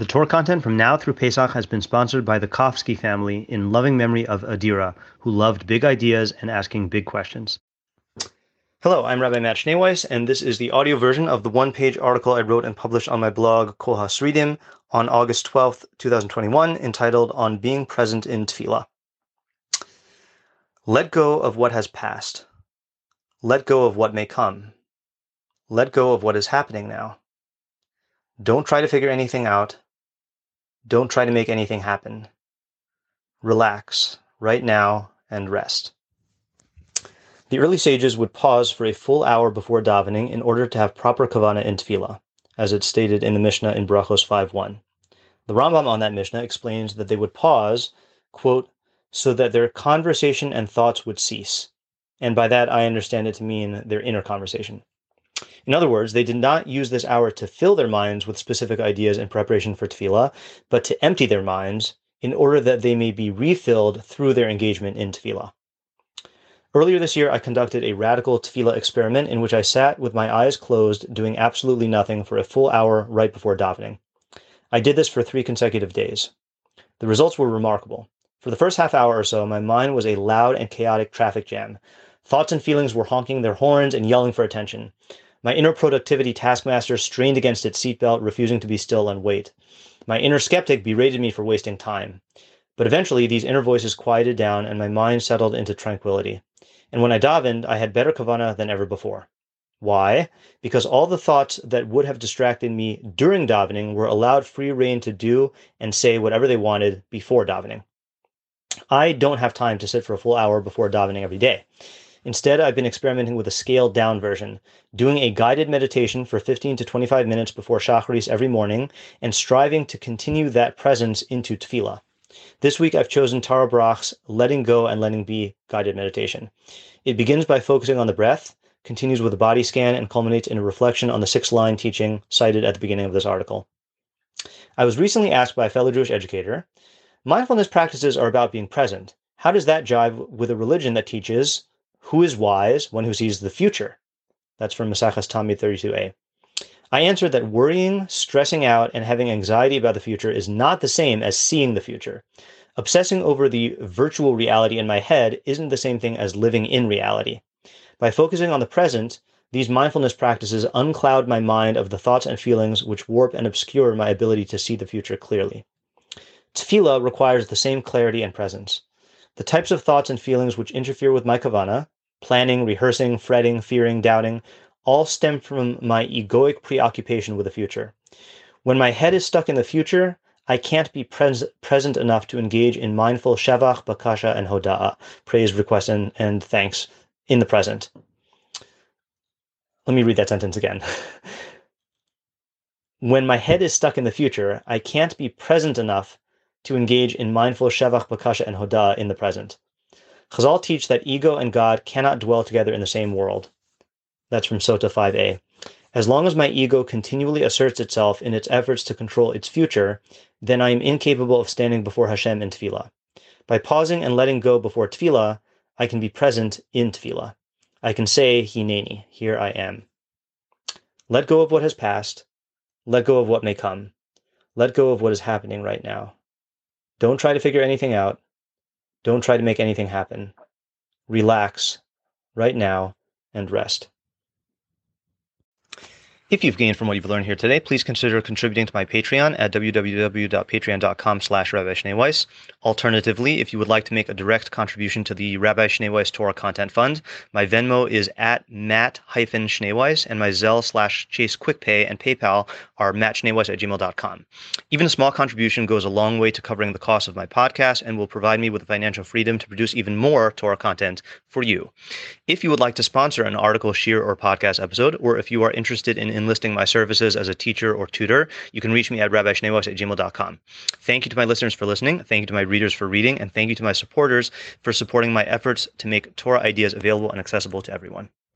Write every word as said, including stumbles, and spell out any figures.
The Torah content from now through Pesach has been sponsored by the Kofsky family in loving memory of Adira, who loved big ideas and asking big questions. Hello, I'm Rabbi Matt Schneeweiss, and this is the audio version of the one-page article I wrote and published on my blog, Kol HaSridim, on August twelfth, twenty twenty-one, entitled On Being Present in Tefillah. Let go of what has passed. Let go of what may come. Let go of what is happening now. Don't try to figure anything out. Don't try to make anything happen. Relax right now and rest. The early sages would pause for a full hour before davening in order to have proper kavanah in tefillah, as it's stated in the Mishnah in Brachos five one. The Rambam on that Mishnah explains that they would pause, quote, so that their conversation and thoughts would cease. And by that, I understand it to mean their inner conversation. In other words, they did not use this hour to fill their minds with specific ideas in preparation for tefillah, but to empty their minds in order that they may be refilled through their engagement in tefillah. Earlier this year, I conducted a radical tefillah experiment in which I sat with my eyes closed, doing absolutely nothing for a full hour right before davening. I did this for three consecutive days. The results were remarkable. For the first half hour or so, my mind was a loud and chaotic traffic jam. Thoughts and feelings were honking their horns and yelling for attention. My inner productivity taskmaster strained against its seatbelt, refusing to be still and wait. My inner skeptic berated me for wasting time. But eventually, these inner voices quieted down and my mind settled into tranquility. And when I davened, I had better kavanah than ever before. Why? Because all the thoughts that would have distracted me during davening were allowed free rein to do and say whatever they wanted before davening. I don't have time to sit for a full hour before davening every day. Instead, I've been experimenting with a scaled-down version, doing a guided meditation for fifteen to twenty-five minutes before Shacharis every morning, and striving to continue that presence into tefillah. This week, I've chosen Tara Brach's Letting Go and Letting Be guided meditation. It begins by focusing on the breath, continues with a body scan, and culminates in a reflection on the six-line teaching cited at the beginning of this article. I was recently asked by a fellow Jewish educator, mindfulness practices are about being present. How does that jive with a religion that teaches who is wise? One who sees the future. That's from Maseches Tamid thirty-two a. I answered that worrying, stressing out, and having anxiety about the future is not the same as seeing the future. Obsessing over the virtual reality in my head isn't the same thing as living in reality. By focusing on the present, these mindfulness practices uncloud my mind of the thoughts and feelings which warp and obscure my ability to see the future clearly. Tefillah requires the same clarity and presence. The types of thoughts and feelings which interfere with my kavanah, planning, rehearsing, fretting, fearing, doubting, all stem from my egoic preoccupation with the future. When my head is stuck in the future, I can't be pres- present enough to engage in mindful shevach, bakasha, and hoda'ah, praise, request, and, and thanks in the present. Let me read that sentence again. When my head is stuck in the future, I can't be present enough to engage in mindful shevach, bakasha, and hoda'ah in the present. Chazal teach that ego and God cannot dwell together in the same world. That's from Sota five a. As long as my ego continually asserts itself in its efforts to control its future, then I am incapable of standing before Hashem in tefillah. By pausing and letting go before tefillah, I can be present in tefillah. I can say, Hineni, here I am. Let go of what has passed. Let go of what may come. Let go of what is happening right now. Don't try to figure anything out. Don't try to make anything happen. Relax right now and rest. If you've gained from what you've learned here today, please consider contributing to my Patreon at www.patreon.com slash Rabbi Schneeweiss. Alternatively, if you would like to make a direct contribution to the Rabbi Schneeweiss Torah Content Fund, my Venmo is at Matt-Schneeweiss, and my Zelle slash Chase QuickPay and PayPal are mattschneeweiss at gmail dot com. Even a small contribution goes a long way to covering the cost of my podcast and will provide me with the financial freedom to produce even more Torah content for you. If you would like to sponsor an article, shir, or podcast episode, or if you are interested in enlisting my services as a teacher or tutor, you can reach me at rabbi schneeweiss at gmail dot com. Thank you to my listeners for listening, thank you to my readers for reading, and thank you to my supporters for supporting my efforts to make Torah ideas available and accessible to everyone.